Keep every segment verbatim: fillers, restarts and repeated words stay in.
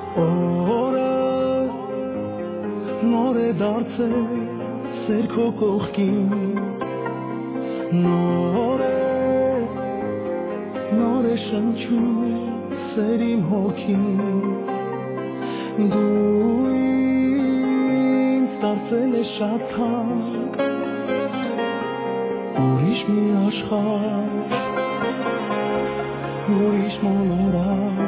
Օրը նոր է դարձել սեր քո կողքին, նոր է, նոր է շնչում սեր իմ հոգին, դու ինձ դարձել ես շատ թանկ, ուրիշ մի աշխարհ, ուրիշ մոլորակ,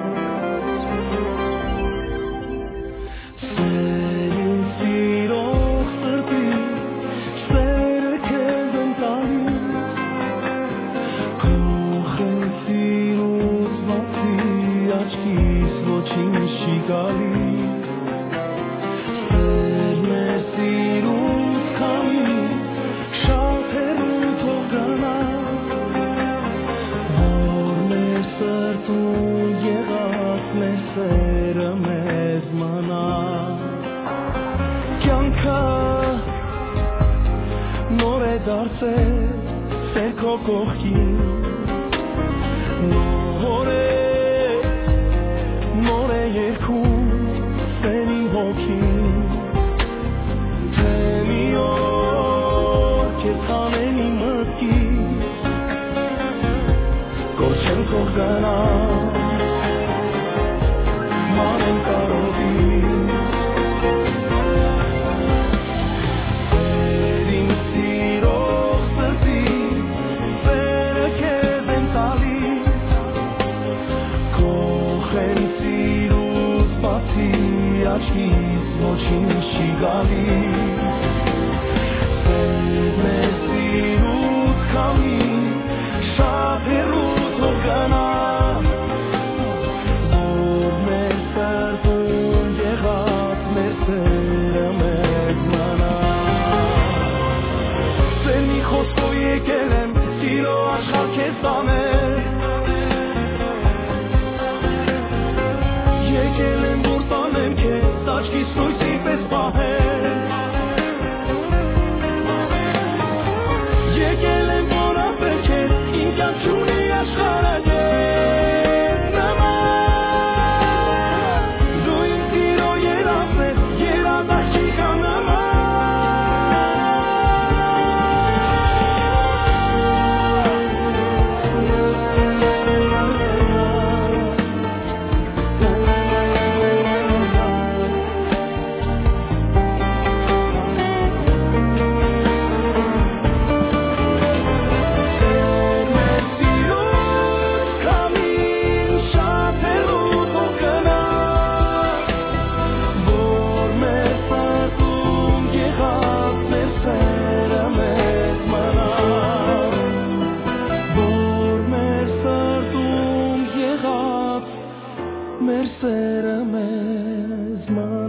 դարձել սեր քո կողքին, նոր է, նոր է երգում սեր իմ հոգին, թե մի օր քեզ հանեն իմ մտքից, կոչեմ քո գնալ, մանեմ կարոտից, աչքից ոչինչ չի գալիս, սերն է սիրուց քամի, շատ հեռու թող գնա, որ մեր սրտում եղած մեր սերը մեծ մնա, սերնի խոսքով եկել եմ սիրո աշխարհ քեզ տանել, եկել եմ որ տանեմ քեզ աչքիս լույսի պես պահել, եկել եմ որ ապրել քեզ իմ կյանք չունի աշխարհը քեզ նման, դու իմ սիրո երազն ես, երազ աղջիկա նման, մեր սերը մեզ